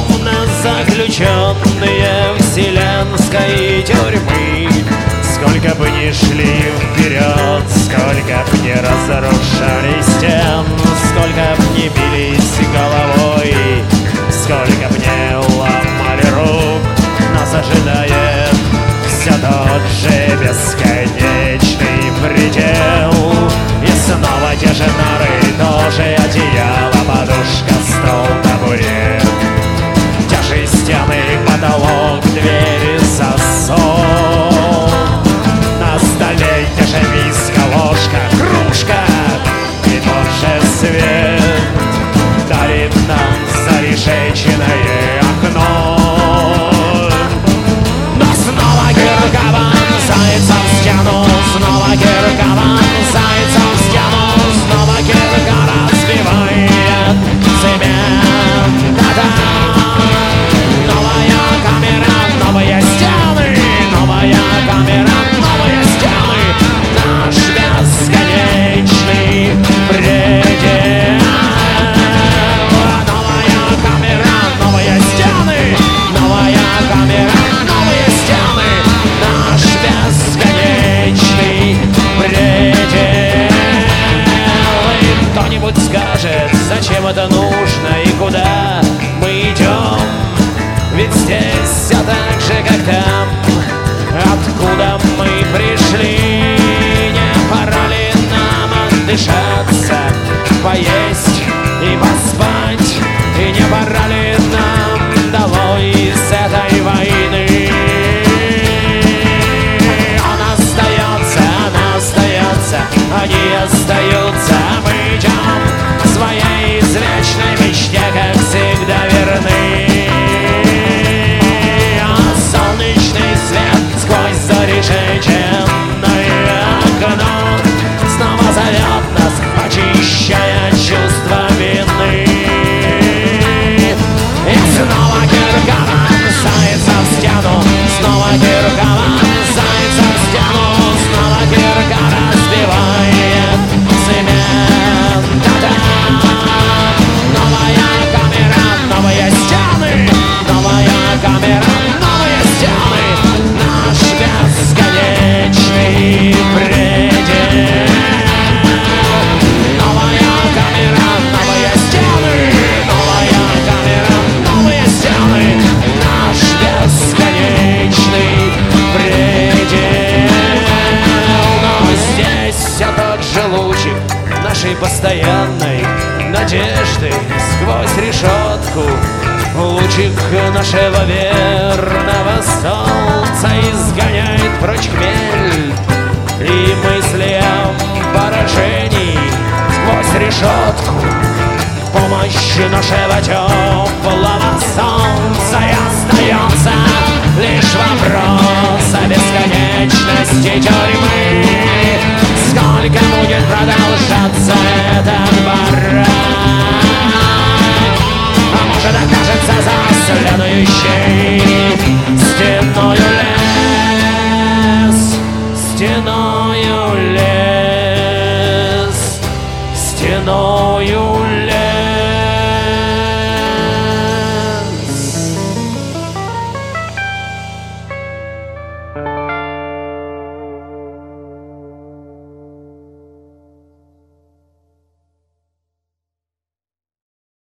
Словно заключенные вселенской тюрьмы. Сколько бы ни шли вперед, сколько б ни разрушали стен, сколько б ни бились головой, сколько б ни ломали рук, нас ожидает все тот же бесконечный предел. И снова те же нары, тоже одеяло, подушка, стол, табурет, те же стены, потолок, двери, засов. На столе те же миска, ложка, кружка и тот же свет дарит нам зарешеченное окно. Но снова кирка вонзается в стену, снова кирка вонзается в стену, снова кирка разбивает цемент. Новая камера, новые стены, новая камера, новые стены, наш бесконечный предел. Новая камера, новые стены, новая камера, новые стены, наш бесконечный предел. И кто-нибудь скажет, зачем это нужно и куда мы идем? Ведь здесь все так же, как там, откуда мы пришли. Не пора ли нам отдышаться, поесть и поспать? И не пора ли нам долой из этой войны? Он остается, она остается, они остаются. Мы идем своей извечной мечте, как всегда верны. Солнечный свет сквозь зарешеченное окно снова зовет нас, очищая чувство вины. И снова кирка вонзается в стену, снова кирка вонзается в стену, снова кирка разбивает цемент. Новая камера, новые стены, новая камера, новые стены, наш бесконечный предел. Новая камера, новые стены, новая камера, новые стены, наш бесконечный предел. Но здесь все тот же лучик нашей постоянной надежды сквозь решетку. Лучик нашего верного солнца изгоняет прочь хмель и мысли о поражении сквозь решетку. Помощь нашего теплого солнца, и остается лишь вопрос о бесконечности тюрьмы. Сколько будет продолжаться этот барак? А может, окажется за следующей стеною лес, стеною лес, стеною